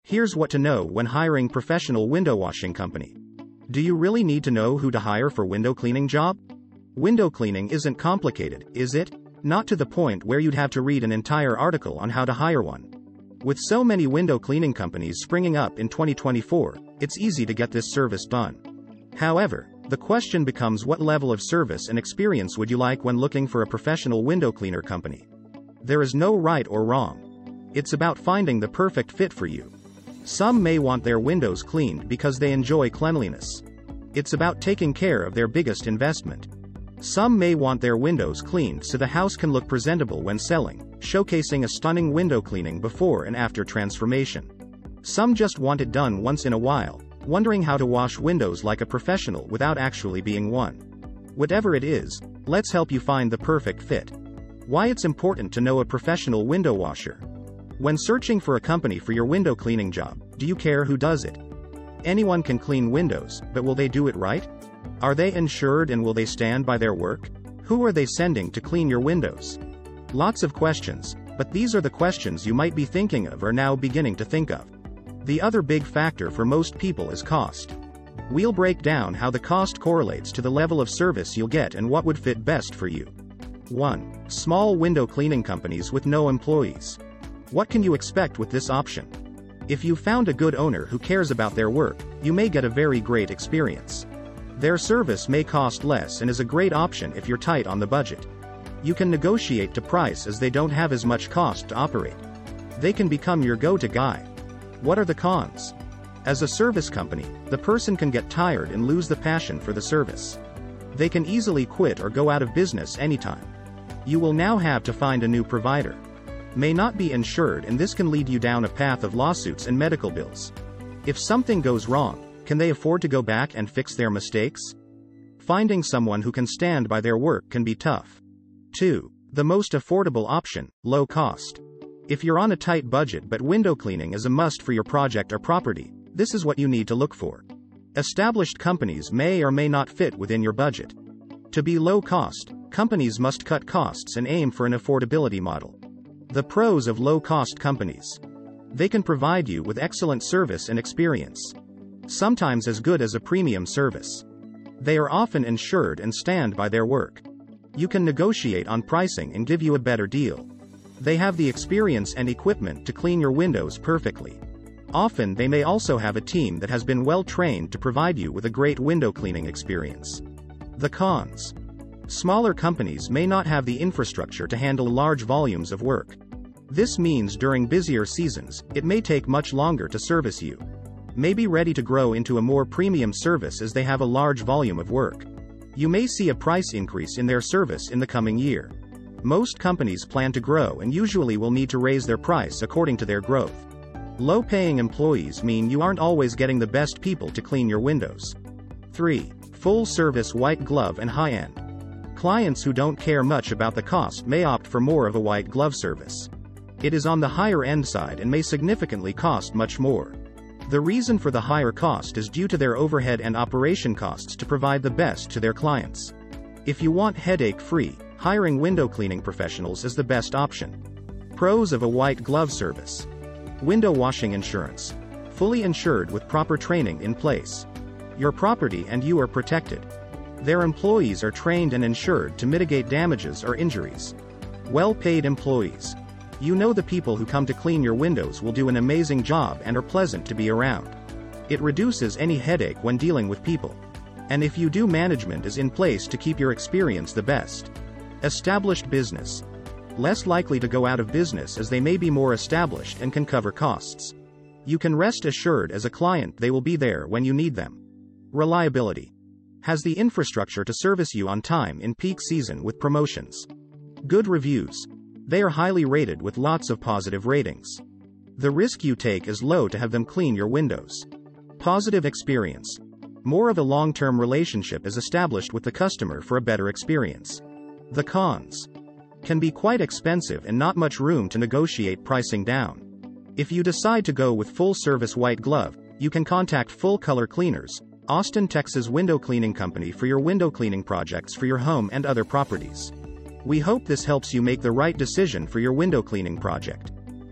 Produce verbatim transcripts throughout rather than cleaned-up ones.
Here's what to know when hiring professional window washing company. Do you really need to know who to hire for window cleaning job? Window cleaning isn't complicated, is it? Not to the point where you'd have to read an entire article on how to hire one. With so many window cleaning companies springing up in twenty twenty-four, it's easy to get this service done. However, the question becomes, what level of service and experience would you like when looking for a professional window cleaner company? There is no right or wrong. It's about finding the perfect fit for you. Some may want their windows cleaned because they enjoy cleanliness. It's about taking care of their biggest investment. Some may want their windows cleaned so the house can look presentable when selling, showcasing a stunning window cleaning before and after transformation. Some just want it done once in a while, wondering how to wash windows like a professional without actually being one. Whatever it is, let's help you find the perfect fit. Why it's important to know a professional window washer. When searching for a company for your window cleaning job, do you care who does it? Anyone can clean windows, but will they do it right? Are they insured and will they stand by their work? Who are they sending to clean your windows? Lots of questions, but these are the questions you might be thinking of or now beginning to think of. The other big factor for most people is cost. We'll break down how the cost correlates to the level of service you'll get and what would fit best for you. one. Small window cleaning companies with no employees. What can you expect with this option? If you found a good owner who cares about their work, you may get a very great experience. Their service may cost less and is a great option if you're tight on the budget. You can negotiate to price as they don't have as much cost to operate. They can become your go-to guy. What are the cons? As a service company, the person can get tired and lose the passion for the service. They can easily quit or go out of business anytime. You will now have to find a new provider. May not be insured, and this can lead you down a path of lawsuits and medical bills. If something goes wrong, can they afford to go back and fix their mistakes? Finding someone who can stand by their work can be tough. two. The most affordable option, low cost. If you're on a tight budget but window cleaning is a must for your project or property, this is what you need to look for. Established companies may or may not fit within your budget. To be low cost, companies must cut costs and aim for an affordability model. The pros of low-cost companies. They can provide you with excellent service and experience. Sometimes as good as a premium service. They are often insured and stand by their work. You can negotiate on pricing and give you a better deal. They have the experience and equipment to clean your windows perfectly. Often they may also have a team that has been well trained to provide you with a great window cleaning experience. The cons. Smaller companies may not have the infrastructure to handle large volumes of work. This means during busier seasons, it may take much longer to service you. May be ready to grow into a more premium service as they have a large volume of work. You may see a price increase in their service in the coming year. Most companies plan to grow and usually will need to raise their price according to their growth. Low-paying employees mean you aren't always getting the best people to clean your windows. three. Full-service white glove and high-end. Clients who don't care much about the cost may opt for more of a white glove service. It is on the higher end side and may significantly cost much more. The reason for the higher cost is due to their overhead and operation costs to provide the best to their clients. If you want headache-free, hiring window cleaning professionals is the best option. Pros of a white glove service. Window washing insurance. Fully insured with proper training in place. Your property and you are protected. Their employees are trained and insured to mitigate damages or injuries. Well-paid employees. You know the people who come to clean your windows will do an amazing job and are pleasant to be around. It reduces any headache when dealing with people. And if you do, management is in place to keep your experience the best. Established business. Less likely to go out of business as they may be more established and can cover costs. You can rest assured as a client they will be there when you need them. Reliability. Has the infrastructure to service you on time in peak season with promotions. Good reviews. They are highly rated with lots of positive ratings. The risk you take is low to have them clean your windows. Positive experience. More of a long-term relationship is established with the customer for a better experience. The cons. Can be quite expensive and not much room to negotiate pricing down. If you decide to go with full-service white glove, you can contact Full Color Cleaners, Austin, Texas window cleaning company for your window cleaning projects for your home and other properties. We hope this helps you make the right decision for your window cleaning project.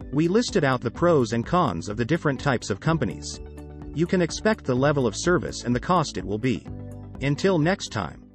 We listed out the pros and cons of the different types of companies. You can expect the level of service and the cost it will be. Until next time.